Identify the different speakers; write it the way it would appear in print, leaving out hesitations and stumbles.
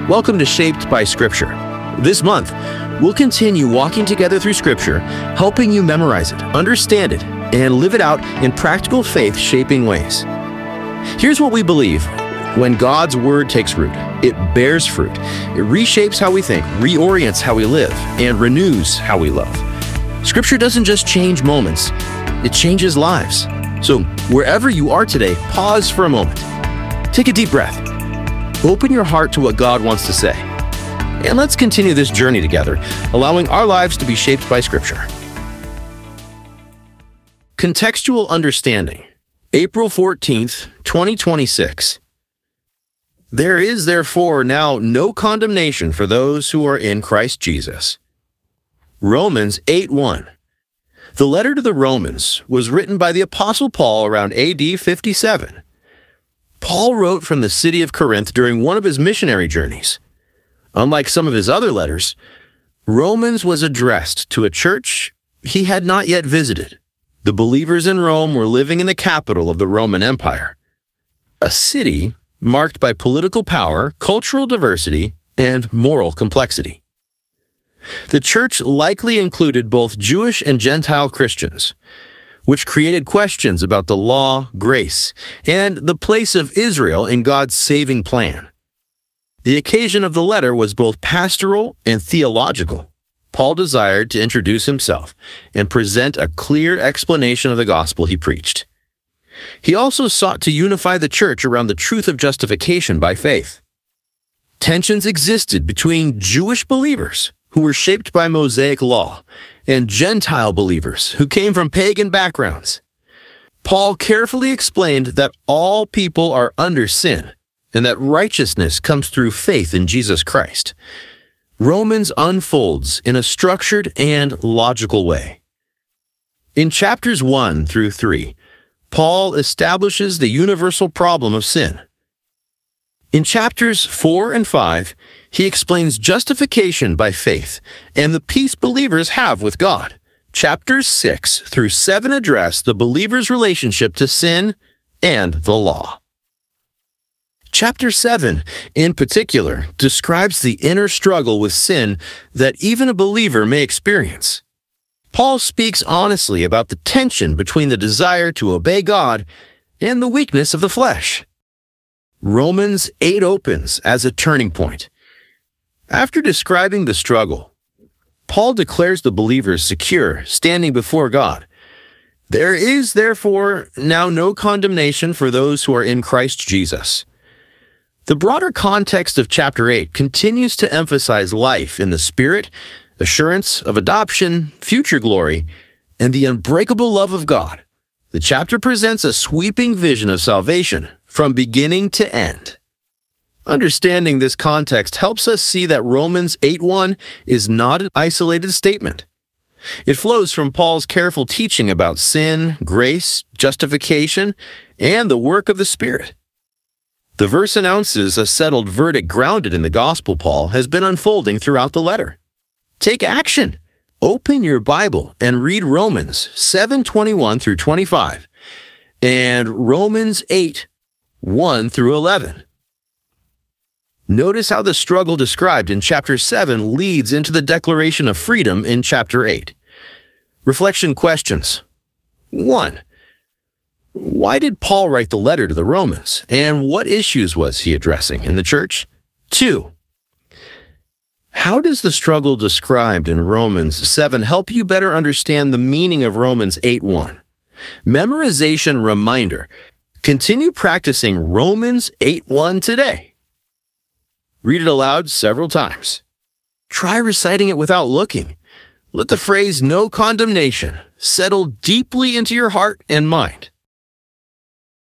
Speaker 1: Welcome to Shaped by Scripture. This month, we'll continue walking together through Scripture, helping you memorize it, understand it, and live it out in practical faith-shaping ways. Here's what we believe. When God's Word takes root, it bears fruit. It reshapes how we think, reorients how we live, and renews how we love. Scripture doesn't just change moments, it changes lives. So wherever you are today, pause for a moment. Take a deep breath. Open your heart to what God wants to say. And let's continue this journey together, allowing our lives to be shaped by Scripture. Contextual Understanding, April 14th, 2026. There is therefore now no condemnation for those who are in Christ Jesus. Romans 8:1. The letter to the Romans was written by the Apostle Paul around AD 57. Paul wrote from the city of Corinth during one of his missionary journeys. Unlike some of his other letters, Romans was addressed to a church he had not yet visited. The believers in Rome were living in the capital of the Roman Empire, a city marked by political power, cultural diversity, and moral complexity. The church likely included both Jewish and Gentile Christians, which created questions about the law, grace, and the place of Israel in God's saving plan. The occasion of the letter was both pastoral and theological. Paul desired to introduce himself and present a clear explanation of the gospel he preached. He also sought to unify the church around the truth of justification by faith. Tensions existed between Jewish believers who were shaped by Mosaic law and Gentile believers who came from pagan backgrounds. Paul carefully explained that all people are under sin and that righteousness comes through faith in Jesus Christ. Romans unfolds in a structured and logical way. In chapters 1 through 3, Paul establishes the universal problem of sin. In chapters 4 and 5, he explains justification by faith and the peace believers have with God. Chapters 6 through 7 address the believer's relationship to sin and the law. Chapter 7, in particular, describes the inner struggle with sin that even a believer may experience. Paul speaks honestly about the tension between the desire to obey God and the weakness of the flesh. Romans 8 opens as a turning point. After describing the struggle, Paul declares the believers secure, standing before God. There is therefore now no condemnation for those who are in Christ Jesus. The broader context of chapter 8 continues to emphasize life in the Spirit, assurance of adoption, future glory, and the unbreakable love of God. The chapter presents a sweeping vision of salvation from beginning to end. Understanding this context helps us see that Romans 8:1 is not an isolated statement. It flows from Paul's careful teaching about sin, grace, justification, and the work of the Spirit. The verse announces a settled verdict grounded in the gospel Paul has been unfolding throughout the letter. Take action. Open your Bible and read Romans 7:21 through 25 and Romans 8:1 through 11. Notice how the struggle described in chapter 7 leads into the declaration of freedom in chapter 8. Reflection questions. 1. Why did Paul write the letter to the Romans, and what issues was he addressing in the church? 2. How does the struggle described in Romans 7 help you better understand the meaning of Romans 8:1? Memorization reminder. Continue practicing Romans 8:1 today. Read it aloud several times. Try reciting it without looking. Let the phrase "no condemnation" settle deeply into your heart and mind.